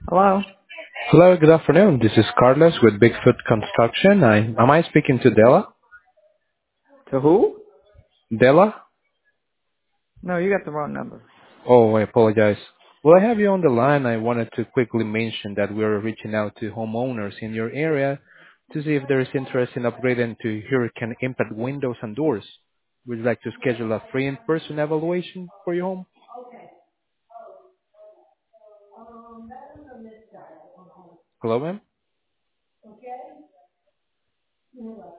Hello? Hello, good afternoon. This is Carlos with Bigfoot Construction. Am I speaking to Della? To who? Della? No, you got the wrong number. Oh, I apologize. Well, I have you on the line. I wanted to quickly mention that we're reaching out to homeowners in your area to see if there is interest in upgrading to hurricane impact windows and doors. Would you like to schedule a free in-person evaluation for your home? Hello, ma'am?